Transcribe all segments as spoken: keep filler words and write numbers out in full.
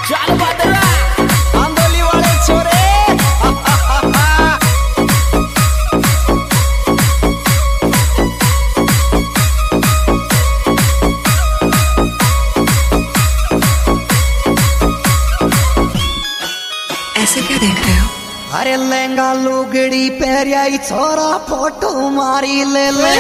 चल बदरा आंदोली वाले छोरे। ऐसे क्या देख रहे हो? अरे लहंगा लुगड़ी पहरियाई छोरा फोटो मारी ले ले।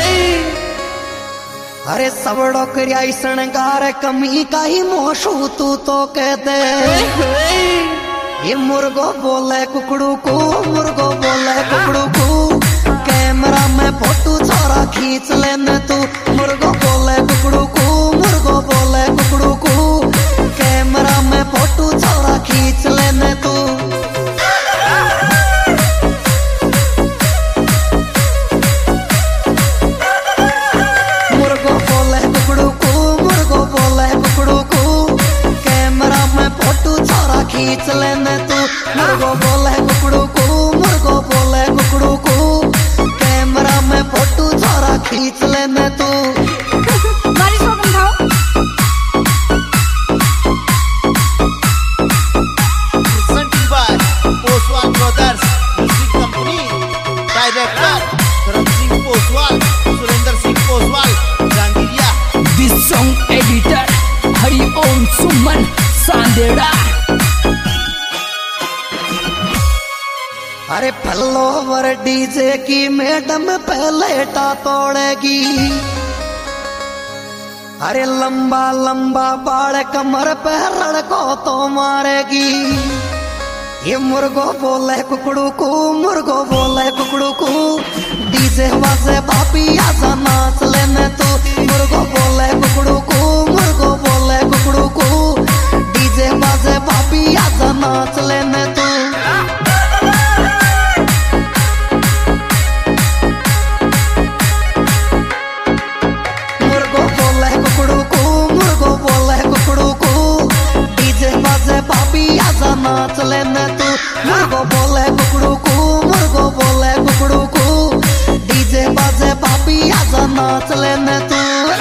अरे सबड़ो करियाई शणगार कमी का ही मोशू तू तो कहते। ये मुर्गो बोले कुकड़ू को, मुर्गो बोले कुकड़ू को, कैमरा में फोटो छोरा खींच लेने तू। मुर्गो बोले कुकड़ू को, मुर्गो बोले कुकड़ू को, कैमरा में फोटो छोरा खींच लेने तू। खींच लेने तू। मुर्गो बोले कुकड़ू को, मुर्गो बोले कुकड़ू को, कैमरा में फोटो छोरा खींच लेने तू। बारिश को समझाओ। Presented by Poswal Brothers Music Company. Director Karan Singh Poswal, Surender Singh Poswal, Jangiriya. This song editor Hari Om Suman Sandera। अरे फलोवर डीजे की मैडम पलेटा तोड़ेगी। अरे लंबा लंबा बाल कमर पे लड़को तो मारेगी। ये मुर्गो बोले कुकड़ू को, मुर्गो बोले कुकड़ू को, डीजे वाजे बापी आजा नाच लेने तू। मुर्गो बोले कुकड़ू को, मुर्गो बोले कुकड़ू को, डीजे वाजे बापी आजा नाच लेने तू। नाच लेने तू। मुर्गो बोले कुकड़ू को, मुर्गो बोले कुकड़ू को, डीजे बाजे पापी आजा नाच लेने तू।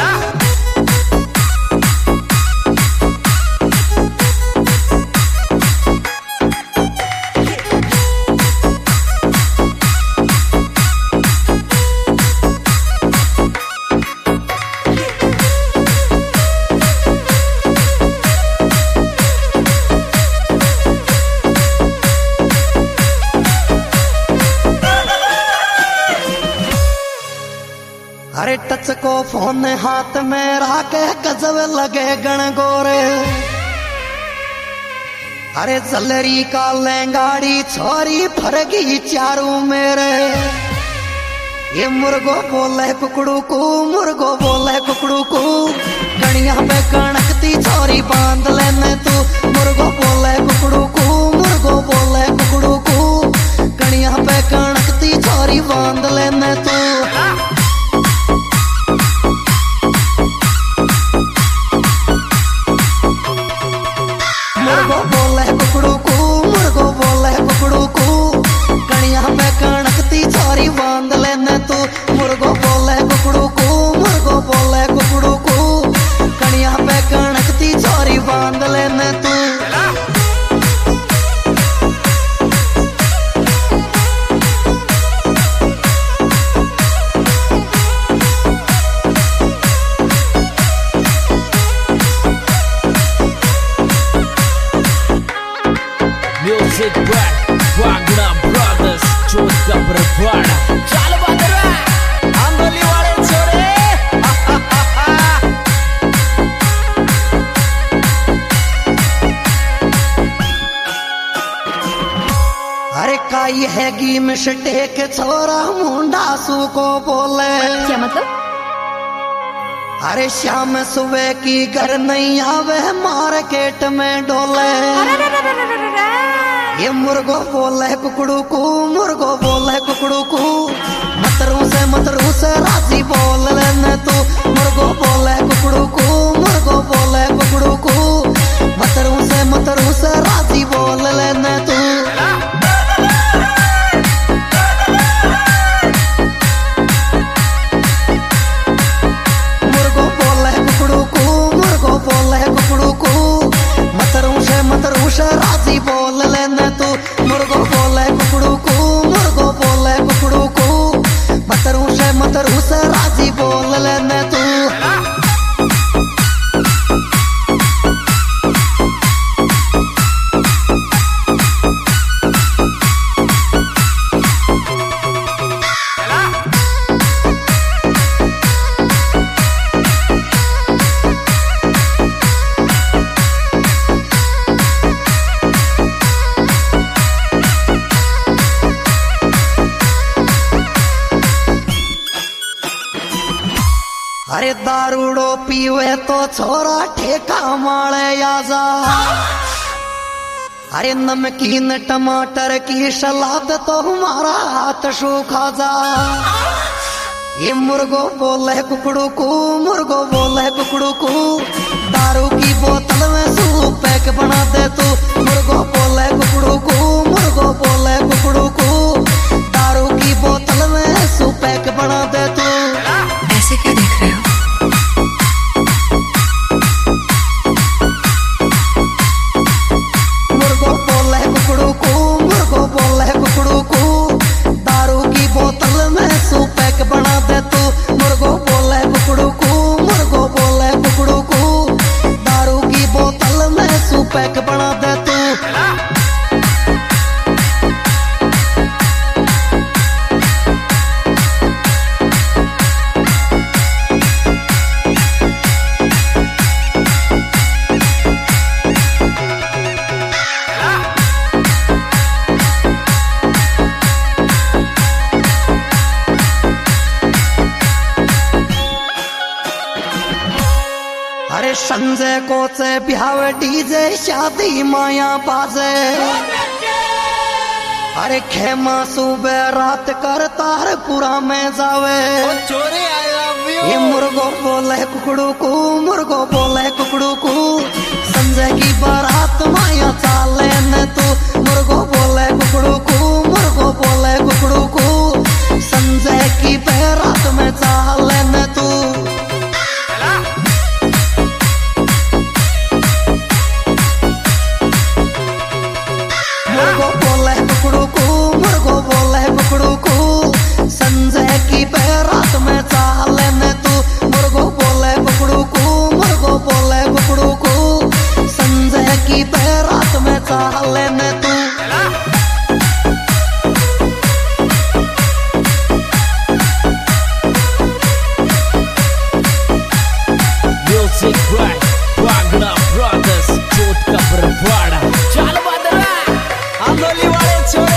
अरे टच को फोन हाथ में राके गजब लगे गण गोरे। अरे जलरी का लहंगाड़ी छोरी फरगी चारू मेरे। ये मुर्गो बोले कुकड़ू को, मुर्गो बोले कुकड़ू को, गणिया पे कणकती छोरी बांध लेने तू। मुर्गो बोले कुकड़ू को, मुर्गो बोले कुकड़ू को, गणिया पे कणकती छोरी बांध लेने तू। मुर्गो बोले कुकड़ू को, मुर्गो बोले कुकड़ू को, कणिया पे कणकती छोरी बांध लेने तू। मुर्गो बोले कुकड़ू को, मुर्गो बोले कुकड़ू को, कणिया पे कणकती छोरी बांध लेने तू। Music Black Wagner Brothers जोत का बरवाड़ा। चल बदरा आंदोली वाले छोरे। अरे काई हैगी मिस्टेक छोरा मुंडा सू को बोले। क्या मतलब? अरे शाम सुबह की घर नहीं आवे मार्केट में डोले। ये मुर्गो बोले कुकड़ू को, मुर्गो बोले कुकड़ू को, मतरू से मतरू से राजी बोल लेने तू। मुर्गो बोले कुकड़ू को, मुर्गो बोले कुकड़ू को, मतरू से मतरू से राजी बोल लेने तू। मुर्गो बोले कुकड़ू को, मुर्गो बोले कुकड़ू को, मतरू से से राजी बोल लेने तू मुर्गो बोले कुकड़ू को मुर्गो बोले कुकड़ू को मतरू से मतरू से राजी बोल लेने तू अरे दारूड़ो पीवे तो छोरा ठेका माले आजा अरे नमकीन टमाटर की सलाद तो हमारा हाथ सूखा जा ये मुर्गो बोले कुकड़ू को मुर्गो बोले कुकड़ू को दारू की बोतल में सूप पैक बना दे तू मुर्गो बोले कुकड़ू को मुर्गो बोले कुकड़ू को दारू की बोतल में सूप पैक बना दे तू ऐसे क्या देख रहे हो? मुर्गो बोले कुकड़ू को मुर्गो बोले कुकड़ू को दारू की बोतल में सूप पैक बना दे तू मुर्गो बोले कुकड़ू को मुर्गो बोले कुकड़ू को दारू की बोतल में सूप पैक बना दे तू अरे संजय को से ब्याह डीजे शादी माया बाजे अरे खेमा सुबह रात कर तारपुरा में जावे चोरी आई लव यू ये मुर्गो बोले कुकड़ू को मुर्गो बोले कुकड़ू को संजय की बारात माया चाले न तू मुर्गो बोले कुकड़ू को मुर्गो बोले कुकड़ू को संजय की बारात में चाले न तू मुर्गो बोले कुकड़ू को मुर्गो बोले कुकड़ू को संजय की बारात में चाले न तू मुर्गो बोले कुकड़ू को मुर्गो बोले कुकड़ू को संजय की बारात में चाले न तू Music right, Wagner Brothers, Chot का बरवाड़ा चल बदला आंदोली वाले छोरे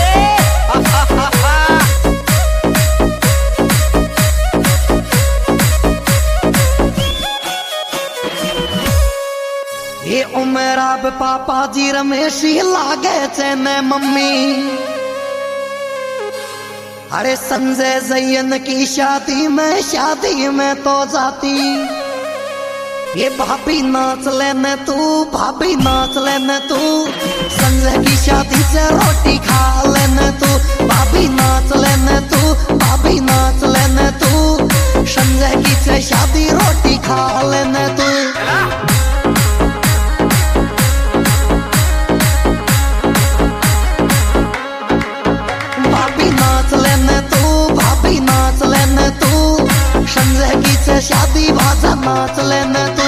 ये उमेर अब पापा जी रमेशी लागे चेने मम्मी अरे संजय जयन की शादी में शादी में तो जाती ये भाभी नाच लेने तू भाभी नाच लेने तू संजय की शादी से रोटी खा लेने तू भाभी नाच लेने तू भाभी नाच लेने तू संजय की से शादी रोटी खा लेने तू भाभी नाच लेने तू भाभी नाच लेने तू संजय की से शादी भाजा नाच लेने तू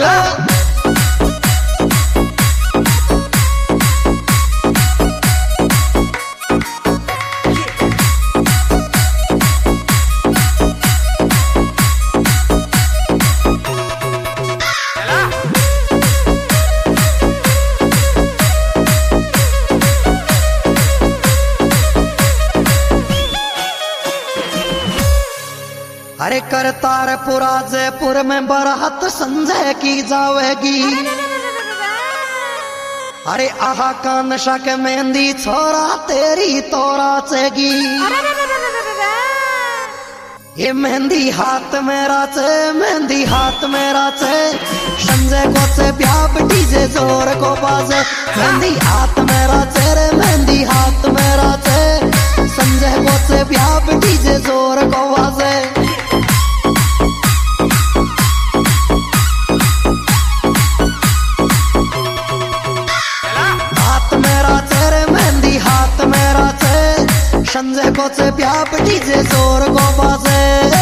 अरे करतारपुरा जयपुर में बारात संजय की जावेगी अरे आहा का नशा के मेहंदी छोरा तेरी तोरा चेगी ये मेहंदी हाथ मेरा चे मेहंदी हाथ मेरा चे संजय को से ब्याह डीजे जोर को बाजे मेहंदी हाथ मेरा चे रे मेहंदी हाथ मेरा चे संजय को से ब्याह डीजे जोर को बाजे संजय को से प्याप डीजे जोर को बाजे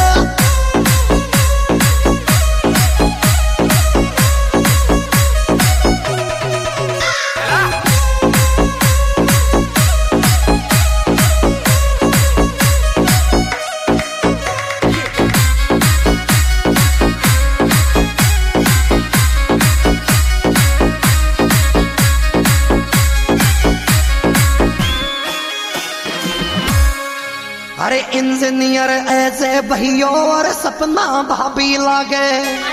अरे इंजीनियर ऐसे भैयो और सपना भाभी लागे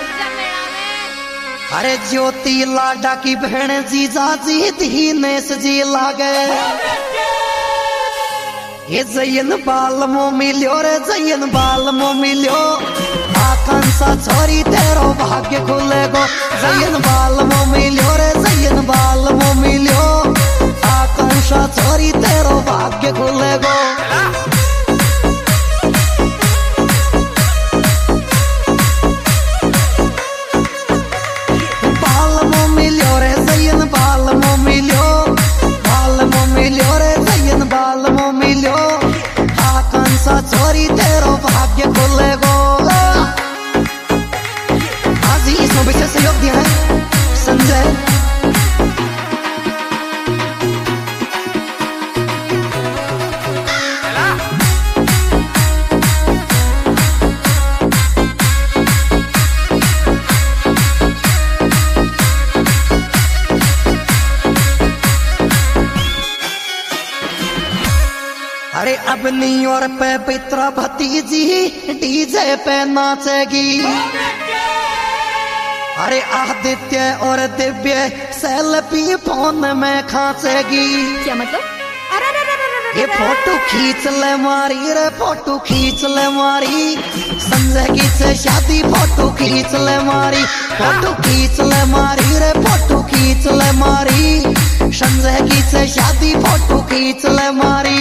अरे ज्योति लाडा की बहन जीजा जी दीनेश जी लागे ये जयन बाल मो मिल्यो रे जयन बाल मो मिल्यो आकांक्षा छोरी तेरो भाग्य खुलेगो जयन बाल मो मिल्यो रे जयन बाल मो मिल्यो आकांक्षा छोरी तेरो भाग्य खुलेगो छोरी तेरो भाग्य खुलेगो आज ही इसमें विशेष सहयोग दिया है संजय। अरे अपनी और पे पित्रा भतीजी डीजे पे नाचेगी अरे आदित्य और दिव्य सेल्फी फोन में खांचेगी। क्या मतलब? ये फोटो खींच ले मारी रे फोटो खींच ले मारी संजय की से शादी फोटो खींच ले मारी फोटो खींच ले मारी रे फोटो खींच ले मारी संजय की से शादी फोटो खींच ले मारी।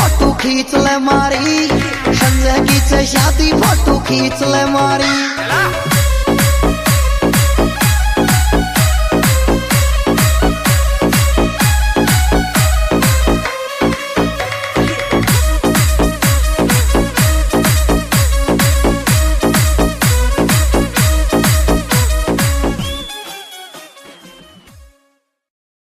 खींच ले मारी संजय की से शादी फोटो खींच ले मारी।